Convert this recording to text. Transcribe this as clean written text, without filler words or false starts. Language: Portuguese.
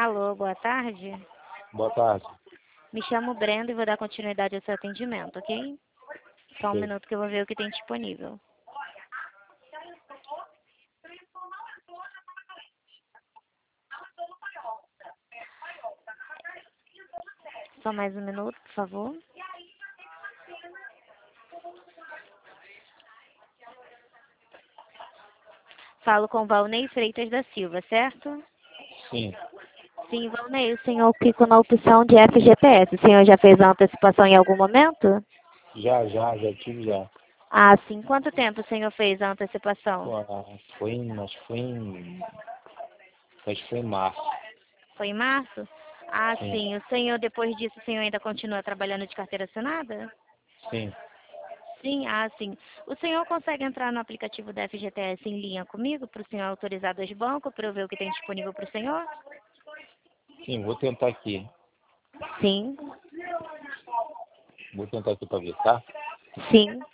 Alô, boa tarde. Boa tarde. Me chamo Brenda e vou dar continuidade ao seu atendimento, ok? Só um Ok. minuto que eu vou ver o que tem disponível. Só mais um minuto, por favor. Falo com Valnei Freitas da Silva, certo? Sim, Sim, Valnei, o senhor clica na opção de FGTS. O senhor já fez a antecipação em algum momento? já tive já. Ah, sim. Quanto tempo o senhor fez a antecipação? Pô, acho que foi em março. Foi em março? Ah, Sim, sim. O senhor, depois disso, o senhor ainda continua trabalhando de carteira assinada? sim, Sim, ah, sim. O senhor consegue entrar no aplicativo da FGTS em linha comigo, para o senhor autorizar dois bancos, para eu ver o que tem disponível para o senhor? sim, vou tentar aqui. Sim, Vou tentar aqui para ver, tá? sim.